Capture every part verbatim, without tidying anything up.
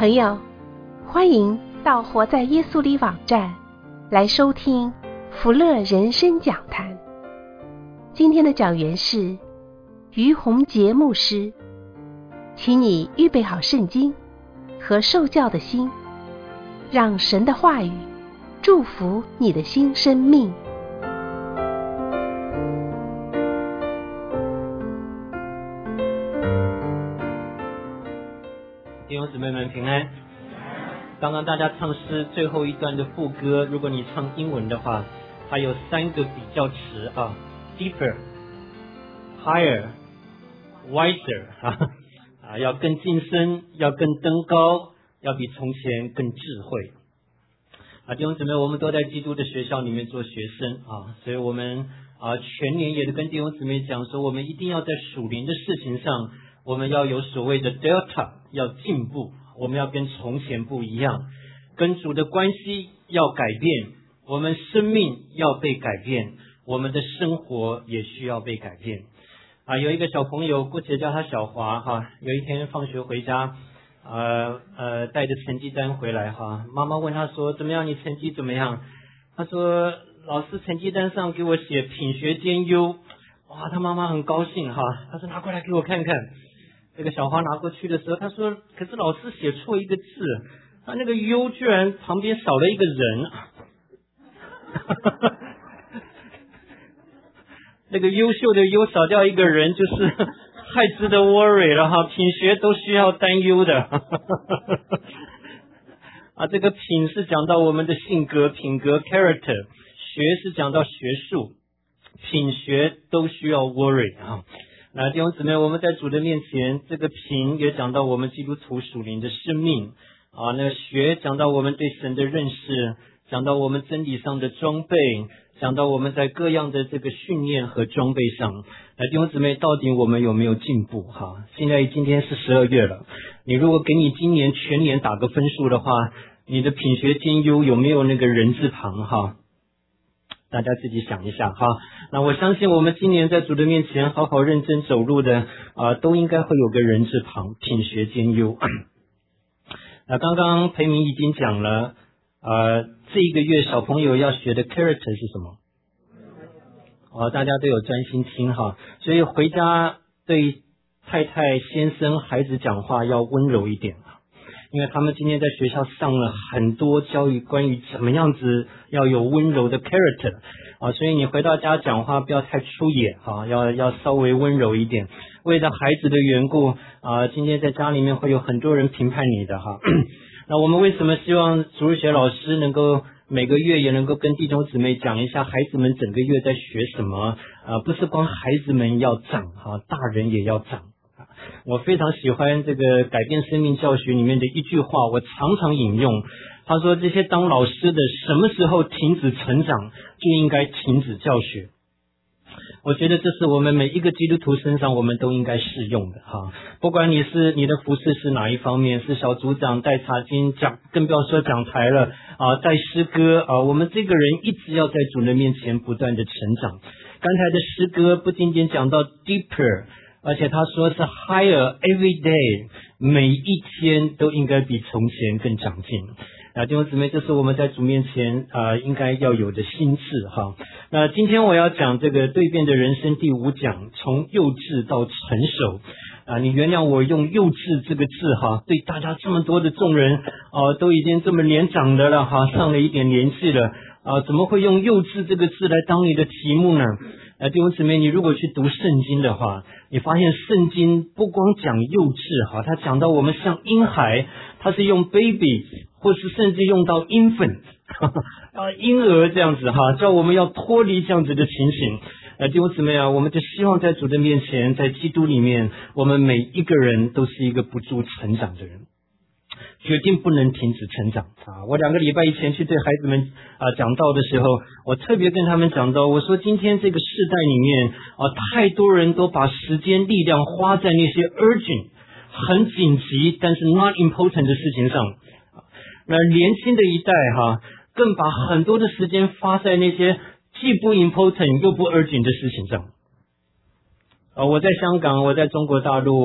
朋友，欢迎到活在耶稣里网站来收听福乐人生讲坛。今天的讲员是于洪杰牧师，请你预备好圣经和受教的心，让神的话语祝福你的新生命。 弟兄姊妹们平安。刚刚大家唱诗最后一段的副歌，如果你唱英文的话，它有三个比较词啊 ，deeper、higher、wiser 啊啊，要更晋升，要更登高，要比从前更智慧。啊，弟兄姊妹，我们都在基督的学校里面做学生啊，所以我们啊全年也都跟弟兄姊妹讲说，我们一定要在属灵的事情上，我们要有所谓的 delta， 要进步，我们要跟从前不一样，跟主的关系要改变，我们生命要被改变，我们的生活也需要被改变。啊，有一个小朋友，姑且叫他小华哈，有一天放学回家，呃呃，带着成绩单回来哈，妈妈问他说：“怎么样？你成绩怎么样？”他说：“老师成绩单上给我写品学兼优。”哇，他妈妈很高兴哈，他说：“拿过来给我看看。”这个小花拿过去的时候，他说：“可是老师写错一个字，他那个优居然旁边少了一个人。”那个优秀的优少掉一个人，就是太值得 worry 了哈。品学都需要担忧的。啊，这个品是讲到我们的性格、品格 character， 学是讲到学术，品学都需要 worry 啊。那弟兄姊妹，我们在主的面前，这个品也讲到我们基督徒属灵的生命啊，那个学讲到我们对神的认识，讲到我们真理上的装备，讲到我们在各样的这个训练和装备上。那弟兄姊妹，到底我们有没有进步哈？现在今天是十二月了，你如果给你今年全年打个分数的话，你的品学兼优有没有那个人字旁哈？大家自己想一下哈。那我相信我们今年在主的面前好好认真走路的啊、呃，都应该会有个人字旁，品学兼优。那刚刚培明已经讲了，呃，这一个月小朋友要学的 character 是什么？哦，大家都有专心听哈，所以回家对太太、先生、孩子讲话要温柔一点。因为他们今天在学校上了很多教育关于怎么样子要有温柔的 character 啊，所以你回到家讲话不要太粗野啊，要要稍微温柔一点。为了孩子的缘故啊，今天在家里面会有很多人评判你的哈。那我们为什么希望主日学老师能够每个月也能够跟弟兄姊妹讲一下孩子们整个月在学什么啊？不是光孩子们要长哈，大人也要长。我非常喜欢这个改变生命教学里面的一句话，我常常引用。他说：“这些当老师的什么时候停止成长，就应该停止教学。”我觉得这是我们每一个基督徒身上我们都应该适用的哈。不管你是你的服事是哪一方面，是小组长带查经讲，更不要说讲台了啊，带诗歌啊，我们这个人一直要在主人面前不断的成长。刚才的诗歌不仅仅讲到 deeper，而且他说是 higher every day， 每一天都应该比从前更长进。啊，弟兄姊妹，这是我们在主面前啊、呃、应该要有的心智哈。那今天我要讲这个蜕变的人生第五讲，从幼稚到成熟。啊，你原谅我用幼稚这个字哈，对大家这么多的众人啊、呃、都已经这么年长的了哈，上了一点年纪了啊、呃，怎么会用幼稚这个字来当你的题目呢？啊，弟兄姊妹，你如果去读圣经的话，你发现圣经不光讲幼稚哈，它讲到我们像婴孩，它是用 baby 或是甚至用到 infant 啊婴儿这样子哈，叫我们要脱离这样子的情形。啊，弟兄姊妹啊，我们就希望在主的面前，在基督里面，我们每一个人都是一个不住成长的人。决定不能停止成长啊！我两个礼拜以前去对孩子们啊讲道的时候，我特别跟他们讲到，我说今天这个世代里面啊，太多人都把时间力量花在那些 urgent 很紧急但是 not important 的事情上。那年轻的一代哈、啊，更把很多的时间花在那些既不 important 又不 urgent 的事情上。啊，我在香港，我在中国大陆。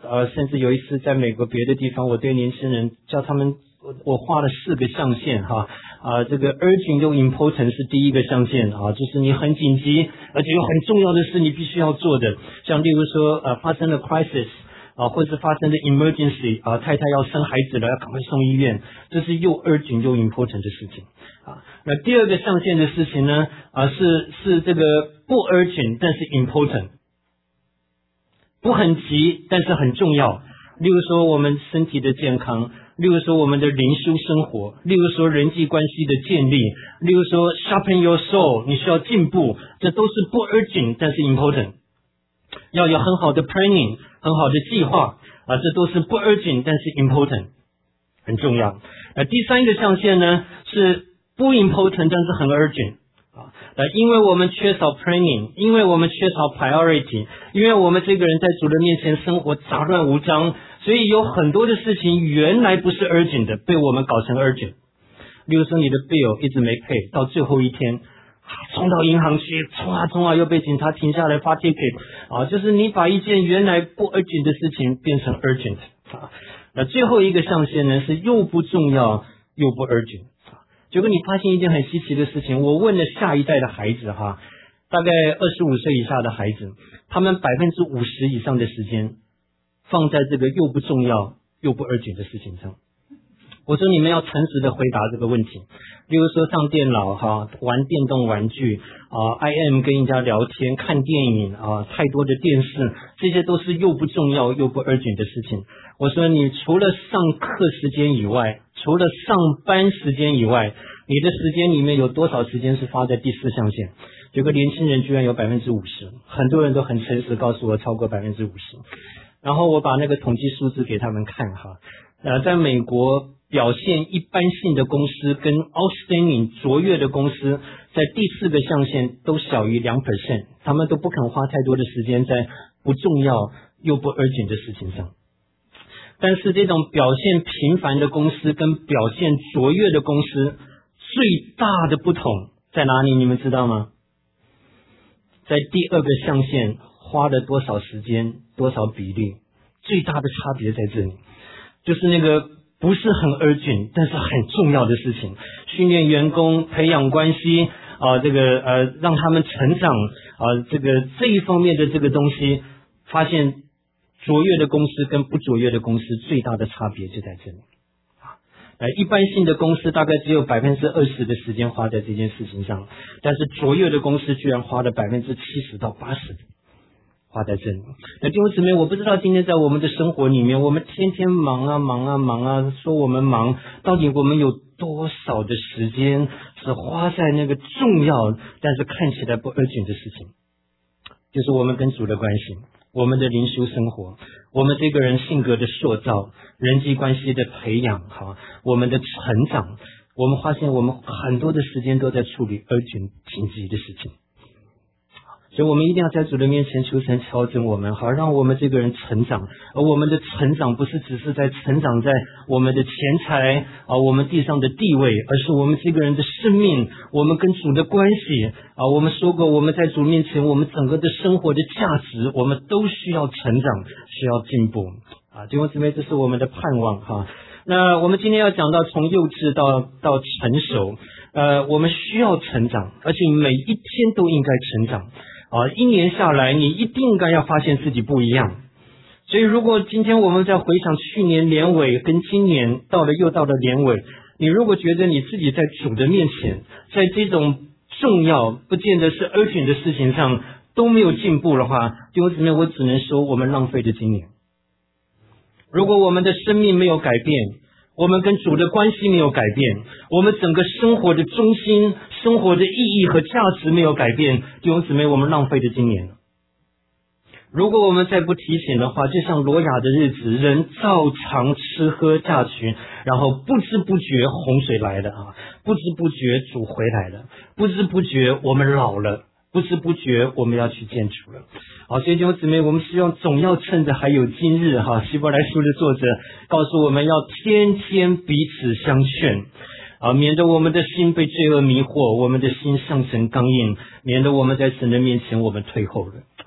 呃，甚至有一次在美国别的地方，我对年轻人叫他们，我我画了四个象限哈，啊，这个 urgent 又 important 是第一个象限啊，就是你很紧急，而且有很重要的事你必须要做的，像例如说呃发生了 crisis 啊，或是发生的 emergency 啊，太太要生孩子了，要赶快送医院，这是又 urgent 又 important 的事情啊。那第二个象限的事情呢，啊是是这个不 urgent 但是 important。不很急，但是很重要。例如说我们身体的健康，例如说我们的灵修生活，例如说人际关系的建立，例如说 sharpen your soul， 你需要进步，这都是不 urgent 但是 important。要有很好的 planning， 很好的计划啊，这都是不 urgent 但是 important， 很重要。那第三个象限呢是不 important 但是很 urgent。呃，因为我们缺少 planning， 因为我们缺少 priority， 因为我们这个人在主的面前生活杂乱无章，所以有很多的事情原来不是 urgent 的，被我们搞成 urgent。例如说你的 bill 一直没 pay， 到最后一天冲到银行去，冲啊冲啊，又被警察停下来发 ticket 啊，就是你把一件原来不 urgent 的事情变成 urgent 啊。那最后一个象限呢是又不重要又不 urgent。结果你发现一件很稀奇的事情，我问了下一代的孩子哈，大概二十五岁以下的孩子，他们百分之五十以上的时间放在这个又不重要又不urgent的事情上。我说你们要诚实的回答这个问题，例如说上电脑哈，玩电动玩具啊 ，I M 跟人家聊天、看电影啊，太多的电视，这些都是又不重要又不urgent的事情。我说你除了上课时间以外，除了上班时间以外，你的时间里面有多少时间是花在第四象限？结果年轻人居然有百分之五十，很多人都很诚实告诉我超过百分之五十。然后我把那个统计数字给他们看哈，呃，在美国表现一般性的公司跟 outstanding 卓越的公司，在第四个象限都小于 百分之二， 他们都不肯花太多的时间在不重要又不 urgent 的事情上。但是这种表现平凡的公司跟表现卓越的公司最大的不同在哪里？你们知道吗？在第二个象限花了多少时间多少比例，最大的差别在这里，就是那个不是很 urgent 但是很重要的事情，训练员工、培养关系啊，这个呃让他们成长啊，这个这一方面的这个东西，发现卓越的公司跟不卓越的公司最大的差别就在这里。呃，一般性的公司大概只有百分之二十的时间花在这件事情上，但是卓越的公司居然花了百分之七十到八十花在这里。那弟兄姊妹，我不知道今天在我们的生活里面，我们天天忙啊忙啊忙啊，说我们忙，到底我们有多少的时间是花在那个重要但是看起来不 urgent 的事情？就是我们跟主的关系，我们的灵修生活，我们这个人性格的塑造，人际关系的培养，哈，我们的成长，我们发现我们很多的时间都在处理 urgent 紧急的事情。所以我们一定要在主的面前求神调整我们，好让我们这个人成长。而我们的成长不是只是在成长在我们的钱财啊，我们地上的地位，而是我们这个人的生命，我们跟主的关系啊。我们说过，我们在主面前，我们整个的生活的价值，我们都需要成长，需要进步啊。弟兄姊妹，这是我们的盼望哈。那我们今天要讲到从幼稚到到成熟，呃，我们需要成长，而且每一天都应该成长。啊，一年下来，你一定应该要发现自己不一样。所以，如果今天我们在回想去年年尾跟今年到了又到了年尾，你如果觉得你自己在主的面前，在这种重要不见得是 urgent 的事情上都没有进步的话，弟兄姊妹，我只能说我们浪费了今年。如果我们的生命没有改变，我们跟主的关系没有改变，我们整个生活的中心、生活的意义和价值没有改变，弟兄姊妹，我们浪费了今年。如果我们再不提醒的话，就像挪亚的日子，人照常吃喝嫁娶，然后不知不觉洪水来了啊，不知不觉主回来了，不知不觉我们老了，不知不觉我们要去见主了。好，所以弟兄姊妹，我们希望总要趁着还有今日哈。希伯来书的作者告诉我们要天天彼此相劝啊，免得我们的心被罪恶迷惑，我们的心上神刚硬，免得我们在神的面前我们退后了。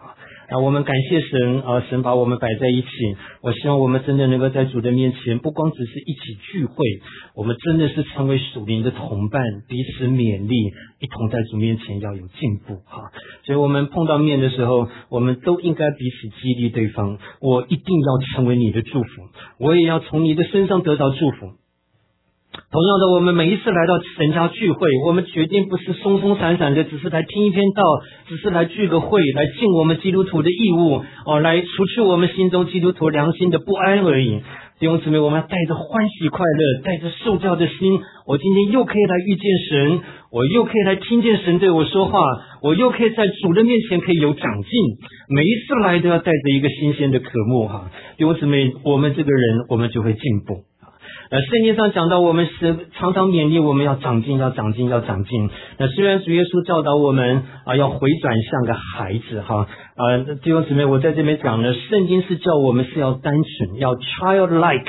啊，我们感谢神啊，神把我们摆在一起。我希望我们真的能够在主的面前，不光只是一起聚会，我们真的是成为属灵的同伴，彼此勉励，一同在主面前要有进步哈。所以我们碰到面的时候，我们都应该彼此激励对方。我一定要成为你的祝福，我也要从你的身上得到祝福。同样的，我们每一次来到神家聚会，我们决定不是松松散散的，只是来听一篇道，只是来聚个会，来尽我们基督徒的义务哦，来除去我们心中基督徒良心的不安而已。弟兄姊妹，我们要带着欢喜快乐，带着受教的心，我今天又可以来遇见神，我又可以来听见神对我说话，我又可以在主的面前可以有长进。每一次来都要带着一个新鲜的渴慕哈。弟兄姊妹，我们这个人我们就会进步。呃，圣经上讲到，我们是常常勉励我们要长进，要长进，要长进。那虽然主耶稣教导我们啊，要回转像个孩子哈啊，弟兄姊妹，我在这边讲呢，圣经是叫我们是要单纯，要 childlike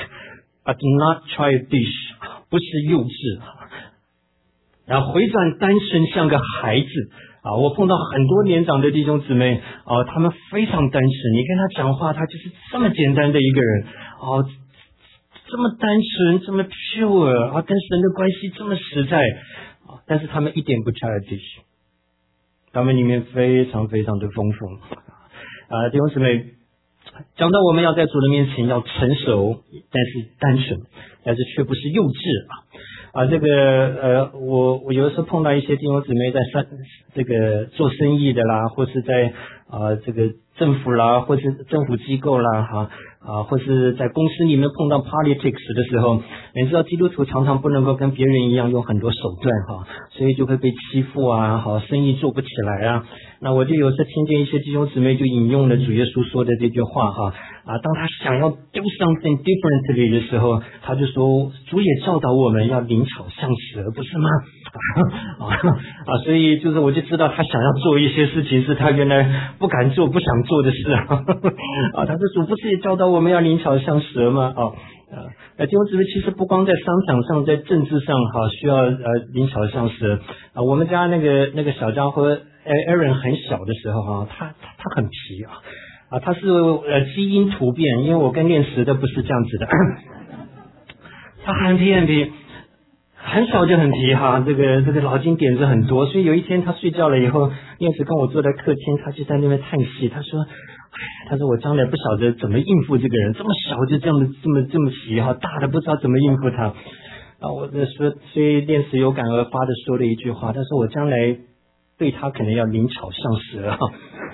but not childish， 不是幼稚。然后回转单纯像个孩子啊，我碰到很多年长的弟兄姊妹啊，他们非常单纯，你跟他讲话，他就是这么简单的一个人啊。这么单纯，这么 pure 啊，跟神的关系这么实在啊，但是他们一点不 childish， 他们里面非常非常的丰富啊。弟兄姊妹，讲到我们要在主的面前要成熟，但是单纯，但是却不是幼稚啊啊。这个呃，我我有的时候碰到一些弟兄姊妹在上这个做生意的啦，或是在啊这个政府啦，或是政府机构啦哈。啊，或是在公司里面碰到 politics 的时候，你知道基督徒常常不能够跟别人一样用很多手段哈，所以就会被欺负啊，好，生意做不起来啊。那我就有时候听见一些弟兄姊妹就引用了主耶稣说的这句话哈啊，当他想要 do something differently 的时候，他就说主也教导我们要灵巧像蛇，不是吗？啊啊，所以就是我就知道他想要做一些事情是他原来不敢做、不想做的事啊。啊，他的主不是也教导我们要灵巧像蛇吗？啊。呃，弟兄姊妹，其实不光在商场上，在政治上哈，需要呃灵巧像蛇啊。我们家那个那个小家伙 Aaron 很小的时候哈，他他很皮啊啊，他是呃基因突变，因为我跟练石的不是这样子的，他很皮很皮，很小就很皮哈，这个这个脑筋点子很多，所以有一天他睡觉了以后，练石跟我坐在客厅，他就在那边叹息，他说。他说我将来不晓得怎么应付这个人，这么小就这么这么这么皮哈，大的不知道怎么应付他啊！我就说，所以练石有感而发的说了一句话，他说我将来对他可能要灵巧像蛇哈，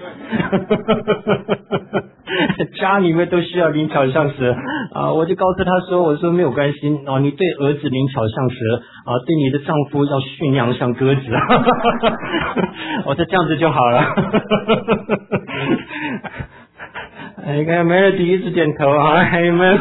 家里面都需要灵巧像蛇啊！我就告诉他说，我说没有关系啊，你对儿子灵巧像蛇啊，对你的丈夫要驯良像鸽子，我说这样子就好了。你看 Melody 一直点头啊，你们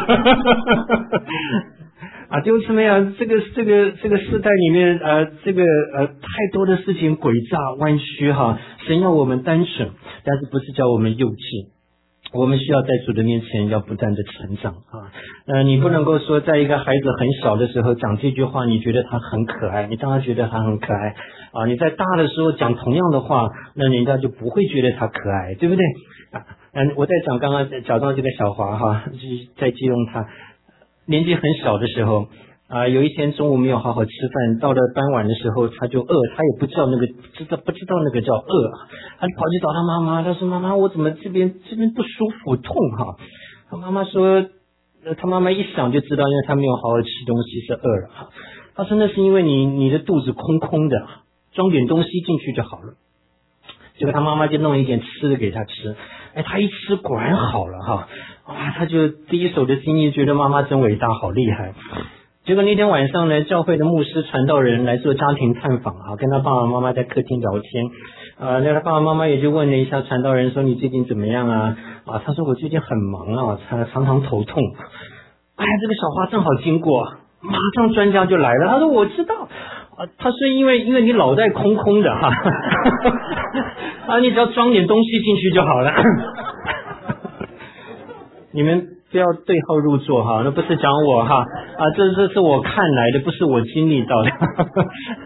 啊，弟兄姊妹啊，这个这个这个时代里面呃，这个呃太多的事情诡诈弯曲哈，神要我们单纯，但是不是叫我们幼稚。我们需要在主的面前要不断的成长啊！呃，你不能够说，在一个孩子很小的时候讲这句话，你觉得他很可爱，你当然觉得他很可爱啊！你在大的时候讲同样的话，那人家就不会觉得他可爱，对不对？啊，嗯，我在讲刚刚讲到这个小华哈，在记录他年纪很小的时候。啊，有一天中午没有好好吃饭，到了傍晚的时候他就饿，他也不知道那个知道不知道那个叫饿，他就跑去找他妈妈，他说妈妈，我怎么这边这边不舒服痛哈？他妈妈说，他妈妈一想就知道，因为他没有好好吃东西是饿了哈。他说那是因为你你的肚子空空的，装点东西进去就好了。结果他妈妈就弄一点吃的给他吃，哎，他一吃果然好了哈，啊，他就第一手的经历觉得妈妈真伟大，好厉害。结果那天晚上呢，教会的牧师传道人来做家庭探访啊，跟他爸爸妈妈在客厅聊天啊，那他爸爸妈妈也就问了一下传道人说你最近怎么样啊？啊，他说我最近很忙啊，常常常头痛。哎呀，这个小花正好经过，马上专家就来了，他说我知道啊，他说因为因为你脑袋空空的哈，啊，你只要装点东西进去就好了。你们不要对号入座哈，那不是讲我哈啊，这这是我看来的，不是我经历到的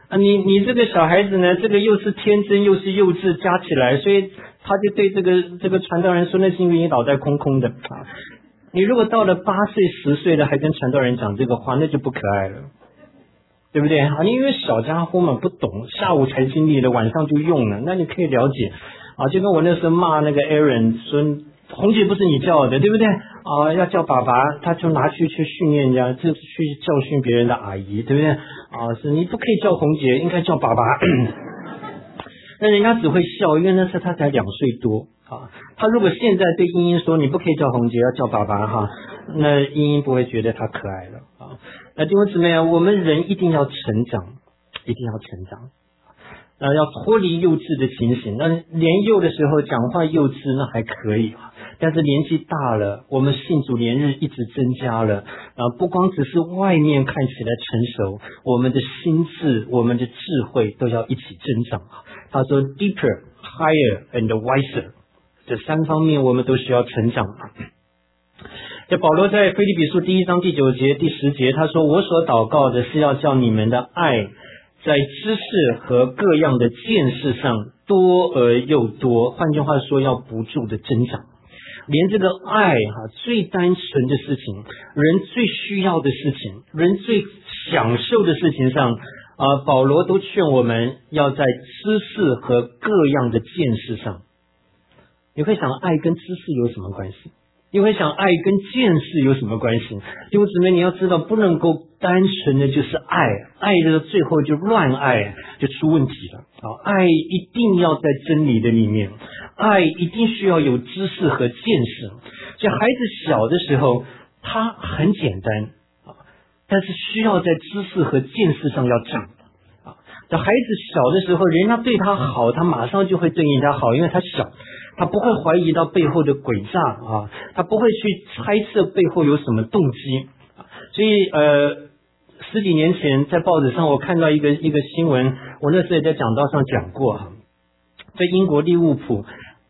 啊，你你这个小孩子呢，这个又是天真又是幼稚加起来，所以他就对这个这个传道人说，那是因为你脑袋空空的啊。你如果到了八岁十岁了还跟传道人讲这个话，那就不可爱了，对不对啊？因为小家伙嘛不懂，下午才经历了，晚上就用了，那你可以了解啊。就跟我那时候骂那个 Aaron 说，红姐不是你叫的，对不对啊？要叫爸爸，他就拿去去训练人家，就是去教训别人的阿姨，对不对啊？是你不可以叫红姐，应该叫爸爸。那人家只会笑，因为那时候他才两岁多啊。他如果现在对英英说你不可以叫红姐，要叫爸爸哈，那英英不会觉得他可爱了啊。那弟兄姊妹啊，我们人一定要成长，一定要成长。呃，要脱离幼稚的情形。那年幼的时候讲话幼稚那还可以啊，但是年纪大了，我们信主年日一直增加了啊，不光只是外面看起来成熟，我们的心智、我们的智慧都要一起增长啊。他说 deeper, higher and wiser， 这三方面我们都需要成长啊。这保罗在腓立比书第一章第九节、第十节，他说：“我所祷告的是要叫你们的爱，在知识和各样的见识上多而又多。”换句话说，要不住的增长。连这个爱哈，最单纯的事情，人最需要的事情，人最享受的事情上啊，保罗都劝我们要在知识和各样的见识上。你会想，爱跟知识有什么关系？你会想，爱跟见识有什么关系？弟兄姊妹，你要知道，不能够单纯的就是爱，爱的最后就乱爱，就出问题了啊！爱一定要在真理的里面，爱一定需要有知识和见识。所以孩子小的时候，他很简单啊，但是需要在知识和见识上要长啊。这孩子小的时候，人家对他好，他马上就会对人家好，因为他小。他不会怀疑到背后的诡诈啊，他不会去猜测背后有什么动机。所以呃，十几年前在报纸上我看到一个一个新闻，我那时候也在讲道上讲过哈，在英国利物浦，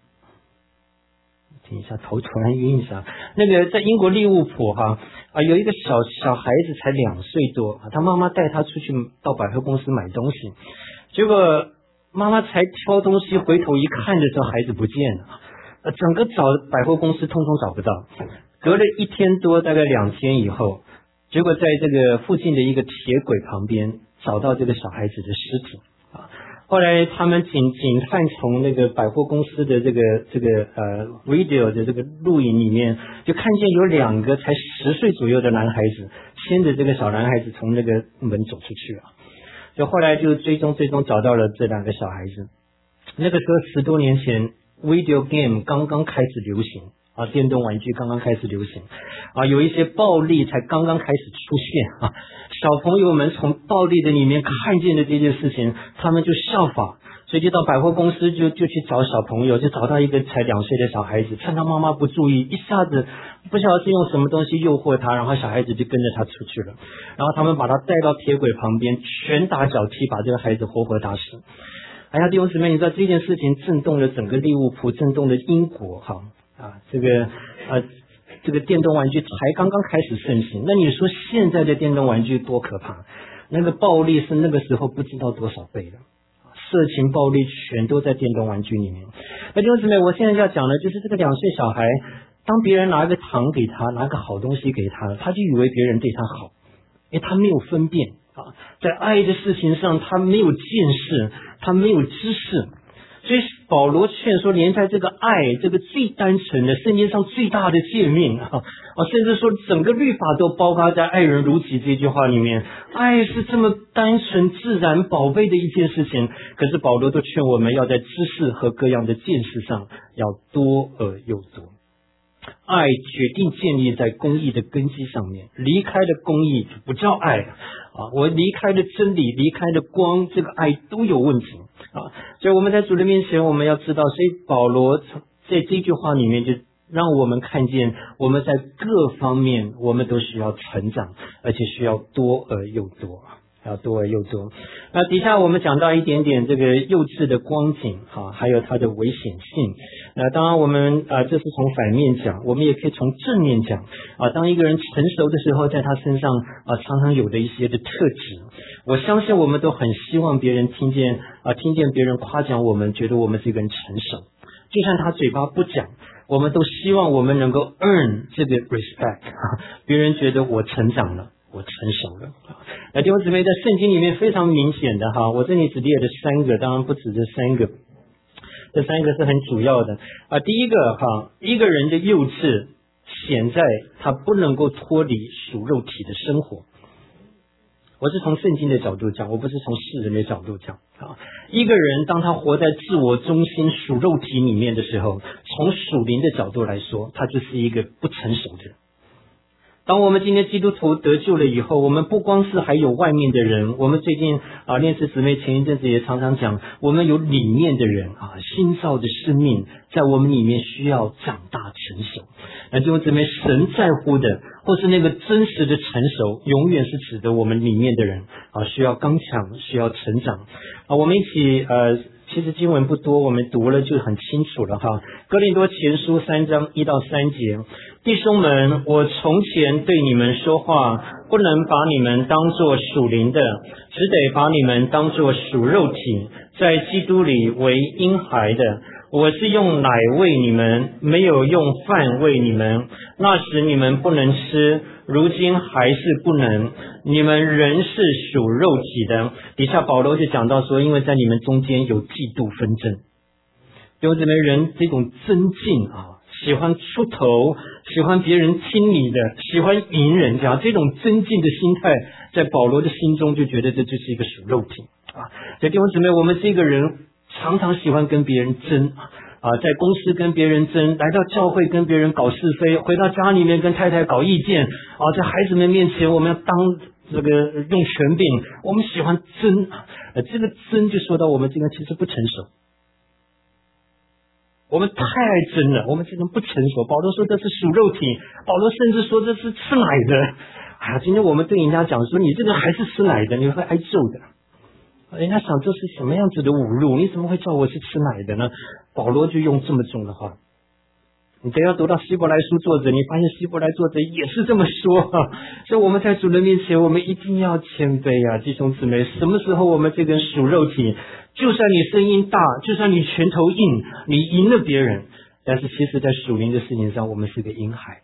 听一下头突然晕一下，那个在英国利物浦哈啊有一个小小孩子才两岁多，他妈妈带他出去到百货公司买东西，结果妈妈才挑东西，回头一看的时候，孩子不见了。呃，整个找百货公司通通找不到。隔了一天多，大概两天以后，结果在这个附近的一个铁轨旁边找到这个小孩子的尸体啊。后来他们警警探从那个百货公司的这个这个呃 video 的这个录影里面，就看见有两个才十岁左右的男孩子牵着这个小男孩子从那个门走出去了。就后来就追踪追踪找到了这两个小孩子。那个时候十多年前 video game 刚刚开始流行啊，电动玩具刚刚开始流行啊，有一些暴力才刚刚开始出现啊，小朋友们从暴力的里面看见了这件事情，他们就效仿，所以就到百货公司就就去找小朋友，就找到一个才两岁的小孩子，趁他妈妈不注意，一下子不晓得是用什么东西诱惑他，然后小孩子就跟着他出去了，然后他们把他带到铁轨旁边，拳打脚踢，把这个孩子活活打死。哎呀，弟兄姊妹，你知道这件事情震动了整个利物浦，震动了英国哈啊，这个啊这个电动玩具才刚刚开始盛行，那你说现在的电动玩具多可怕？那个暴力是那个时候不知道多少倍的。色情暴力全都在电动玩具里面。那弟兄姊妹，我现在要讲的就是这个两岁小孩，当别人拿一个糖给他，拿个好东西给他，他就以为别人对他好，因为他没有分辨啊，在爱的事情上他没有见识，他没有知识。所以保罗劝说，连在这个爱这个最单纯的圣经上最大的诫命啊，甚至说整个律法都包括在爱人如己这句话里面。爱是这么单纯自然宝贝的一件事情，可是保罗都劝我们要在知识和各样的见识上要多而又多。爱决定建立在公义的根基上面，离开了公义就不叫爱啊！我离开了真理，离开了光，这个爱都有问题啊！所以我们在主的面前，我们要知道，所以保罗在这句话里面就让我们看见，我们在各方面我们都需要成长，而且需要多而又多。 要多而又多。那底下我们讲到一点点这个幼稚的光景啊，还有它的危险性。那当然我们啊，这是从反面讲，我们也可以从正面讲啊。当一个人成熟的时候，在他身上啊，常常有的一些的特质，我相信我们都很希望别人听见啊，听见别人夸奖我们，觉得我们这个人成熟。就算他嘴巴不讲，我们都希望我们能够 earn 这个 respect， 别人觉得我成长了，我成熟了。那弟兄姊妹，在圣经里面非常明显的哈，我这里只列了三个，当然不止这三个，这三个是很主要的啊。第一个哈，一个人的幼稚显在他不能够脱离属肉体的生活。我是从圣经的角度讲，我不是从世人的角度讲啊。一个人当他活在自我中心属肉体里面的时候，从属灵的角度来说，他就是一个不成熟的人。当我们今天基督徒得救了以后，我们不光是还有外面的人，我们最近啊，炼师姊妹前一阵子也常常讲，我们有里面的人啊，新造的生命在我们里面需要长大成熟。那弟兄姊妹，神在乎的或是那个真实的成熟，永远是指的我们里面的人啊，需要刚强，需要成长啊。我们一起呃。其实经文不多，我们读了就很清楚了哈。哥林多前书三章一到三节，弟兄们，我从前对你们说话，不能把你们当作属灵的，只得把你们当作属肉体，在基督里为婴孩的。我是用奶喂你们，没有用饭喂你们。那时你们不能吃，如今还是不能。你们仍是属肉体的。底下保罗就讲到说，因为在你们中间有嫉妒纷争。弟兄姊妹，人这种争竞啊，喜欢出头，喜欢别人听你的，喜欢赢人家，这种争竞的心态，在保罗的心中就觉得这就是一个属肉体啊。所以弟兄姊妹，我们这个人常常喜欢跟别人争啊，在公司跟别人争，来到教会跟别人搞是非，回到家里面跟太太搞意见啊，在孩子们面前我们要当这个用权柄，我们喜欢争呃，这个争就说到我们这个其实不成熟，我们太爱争了，我们这个不成熟。保罗说这是属肉体，保罗甚至说这是吃奶的。哎呀，今天我们对人家讲说你这个还是吃奶的，你会挨揍的。人家想这是什么样子的侮辱？你怎么会叫我是吃奶的呢？保罗就用这么重的话。你等要读到希伯来书作者，你发现希伯来作者也是这么说。所以我们在主人面前，我们一定要谦卑啊，弟兄姊妹。什么时候我们这个属肉体，就算你声音大，就算你拳头硬，你赢了别人，但是其实在属灵的事情上，我们是个婴孩。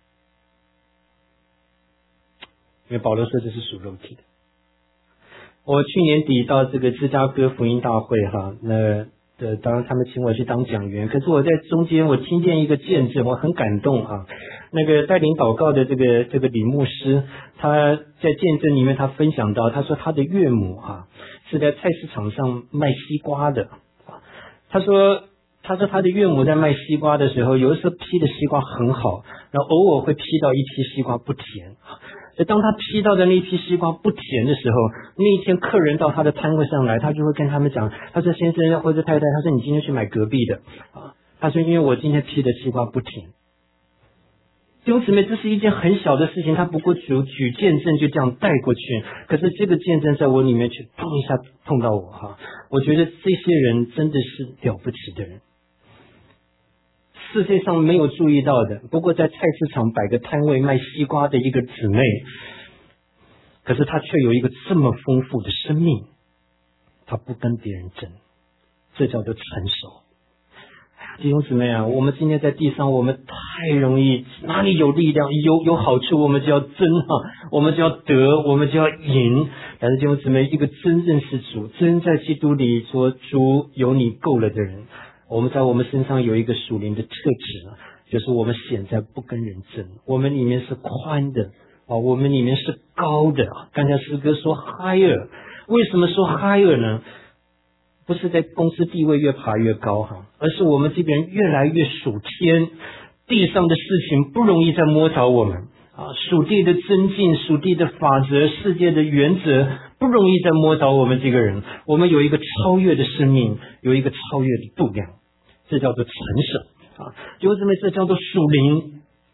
因为保罗说这是属肉体的。我去年底到这个芝加哥福音大会哈，那呃，当然他们请我去当讲员，可是我在中间我听见一个见证，我很感动啊。那个带领祷告的这个这个李牧师，他在见证里面他分享到，他说他的岳母啊是在菜市场上卖西瓜的啊。他说他说他的岳母在卖西瓜的时候，有的时候批的西瓜很好，然后偶尔会批到一批西瓜不甜。所以当他批到的那批西瓜不甜的时候，那一天客人到他的摊位上来，他就会跟他们讲，他说先生或者太太，他说你今天去买隔壁的啊，他说因为我今天批的西瓜不甜。弟兄姊妹，这是一件很小的事情，他不过举举见证就这样带过去，可是这个见证在我里面却砰一下碰到我哈，我觉得这些人真的是了不起的人。世界上没有注意到的，不过在菜市场摆个摊位卖西瓜的一个姊妹，可是她却有一个这么丰富的生命，她不跟别人争，这叫做成熟。弟兄姊妹啊，我们今天在地上，我们太容易，哪里有力量有有好处，我们就要争啊，我们就要得，我们就要赢。但是弟兄姊妹，一个真认识主，真在基督里说主有你够了的人，我们在我们身上有一个属灵的特质，就是我们显在不跟人争，我们里面是宽的啊，我们里面是高的。刚才诗歌说 higher， 为什么说 higher 呢？不是在公司地位越爬越高哈，而是我们这个人越来越属天，地上的事情不容易再摸着我们啊，属地的增进、属地的法则、世界的原则不容易再摸着我们这个人。我们有一个超越的生命，有一个超越的度量，这叫做成熟啊。弟兄姊妹，这叫做属灵。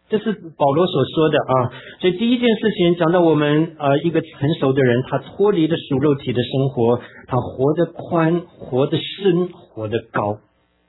这是保罗所说的啊。所以第一件事情讲到我们呃一个成熟的人，他脱离了属肉体的生活，他活得宽，活得深，活得高。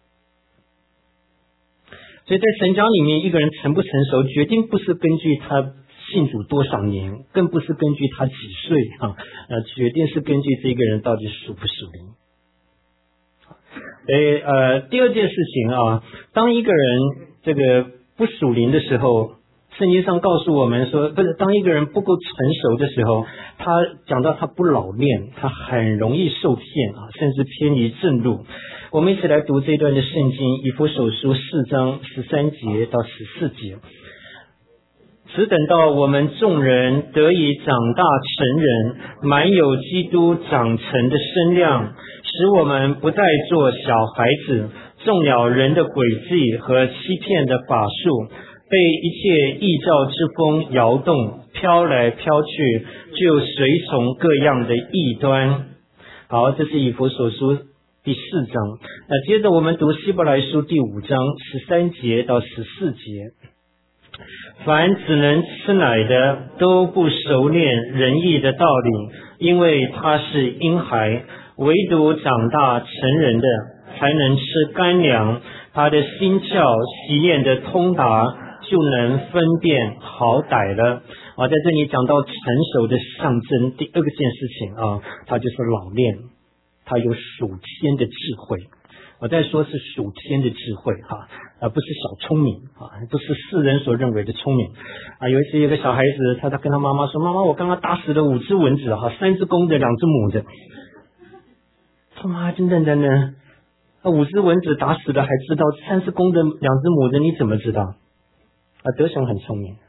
所以在神家里面，一个人成不成熟，决定不是根据他信主多少年，更不是根据他几岁啊，呃，决定是根据这个人到底属不属灵。所以呃，第二件事情啊，当一个人这个不属灵的时候，圣经上告诉我们说，不是当一个人不够成熟的时候，他讲到他不老练，他很容易受骗啊，甚至偏离正路。我们一起来读这段的圣经，以弗所书四章十三节到十四节。只等到我们众人得以长大成人，满有基督长成的身量，使我们不再做小孩子，中了人的诡计和欺骗的法术，被一切异教之风摇动，飘来飘去，就随从各样的异端。好，这是以弗所书第四章。那接着我们读希伯来书第五章十三节到十四节。凡只能吃奶的，都不熟练仁义的道理，因为他是婴孩；唯独长大成人的，才能吃干粮，他的心窍习练的通达，就能分辨好歹了。啊，在这里讲到成熟的象征，第二个件事情啊，他就是老练，他有属天的智慧。我在说是属天的智慧哈，而不是小聪明啊，不是世人所认为的聪明啊。有一次有个小孩子，他他跟他妈妈说：“妈妈，我刚刚打死了五只蚊子哈，三只公的，两只母的。”他妈真的真的，那五只蚊子打死了还知道，三只公的，两只母的，你怎么知道？啊，德雄很聪明，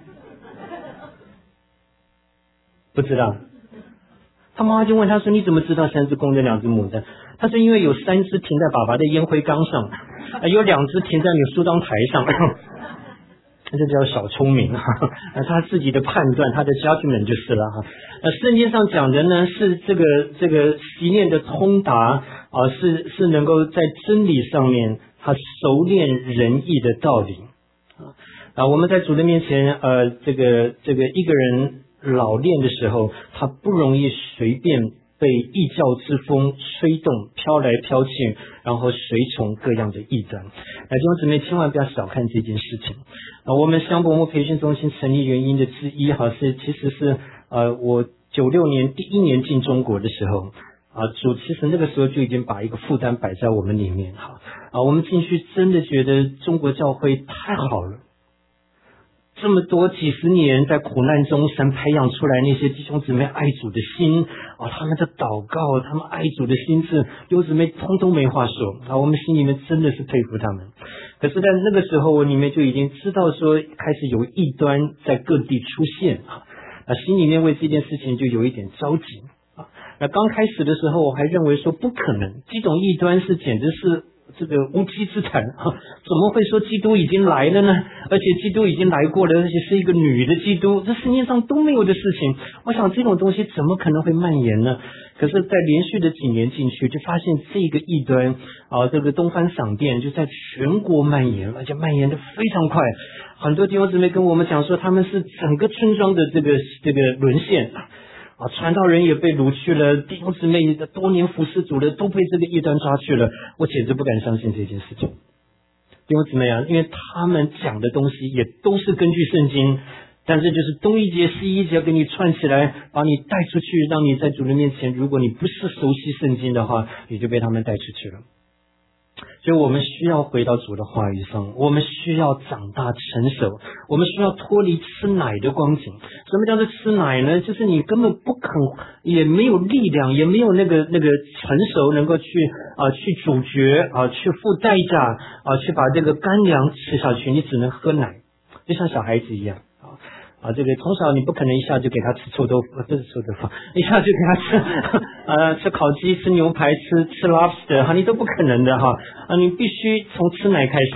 不知道。他妈妈就问他说：“你怎么知道三只公的，两只母的？”他说：“因为有三只停在爸爸的烟灰缸上，啊，有两只停在你梳妆台上。”这叫小聪明哈，他自己的判断，他的 judgment 就是了哈。那圣经上讲的呢，是这个这个习练的通达啊，是是能够在真理上面，他熟练仁义的道理啊。我们在主的面前，呃，这个这个一个人老练的时候，他不容易随便被异教之风吹动，飘来飘去，然后随从各样的异端。那弟兄姊妹千万不要小看这件事情啊！我们香柏木培训中心成立原因的之一哈，是其实是呃我九六年第一年进中国的时候啊，主其实那个时候就已经把一个负担摆在我们里面哈啊，我们进去真的觉得中国教会太好了。这么多几十年在苦难中，神培养出来那些弟兄姊妹爱主的心啊，他们的祷告，他们爱主的心智，弟兄姊妹通通没话说啊，我们心里面真的是佩服他们。可是在那个时候，我里面就已经知道说，开始有异端在各地出现啊，啊，心里面为这件事情就有一点着急啊。那刚开始的时候，我还认为说不可能，这种异端是简直是这个无稽之谈啊！怎么会说基督已经来了呢？而且基督已经来过了，而且是一个女的基督，这世界上都没有的事情。我想这种东西怎么可能会蔓延呢？可是，在连续的几年进去，就发现这个异端啊，这个东方闪电就在全国蔓延，而且蔓延的非常快。很多弟兄姊妹跟我们讲说，他们是整个村庄的这个这个沦陷。啊，传道人也被掳去了，弟兄姊妹多年服侍主的都被这个异端抓去了，我简直不敢相信这件事情。弟兄姊妹啊，因为他们讲的东西也都是根据圣经，但是就是东一节西一节给你串起来，把你带出去，让你在主人面前，如果你不是熟悉圣经的话，你就被他们带出去了。所以我们需要回到主的话语上，我们需要长大成熟，我们需要脱离吃奶的光景。什么叫做吃奶呢？就是你根本不肯，也没有力量，也没有那个那个成熟，能够去啊、呃、去主角啊、呃、去付代价啊、呃、去把这个干粮吃下去，你只能喝奶，就像小孩子一样啊。啊，这个从小你不可能一下就给他吃臭豆腐，不是臭豆腐，一下就给他吃呃吃烤鸡、吃牛排、吃吃 lobster 哈，你都不可能的哈啊，你必须从吃奶开始。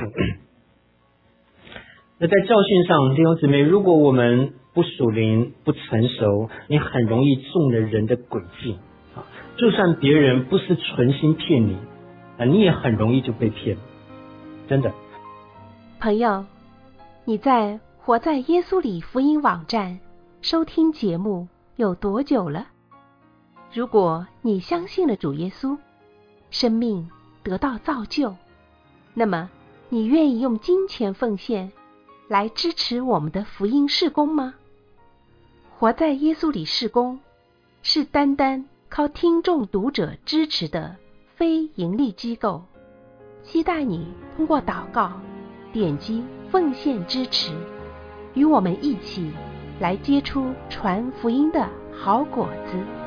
那在教训上，弟兄姊妹，如果我们不属灵、不成熟，你很容易中了人的诡计啊。就算别人不是存心骗你啊，你也很容易就被骗，真的。 朋友，你在活在耶稣里福音网站收听节目有多久了？如果你相信了主耶稣，生命得到造就，那么你愿意用金钱奉献来支持我们的福音事工吗？活在耶稣里事工是单单靠听众读者支持的非盈利机构，期待你通过祷告点击奉献支持，与我们一起来结出传福音的好果子。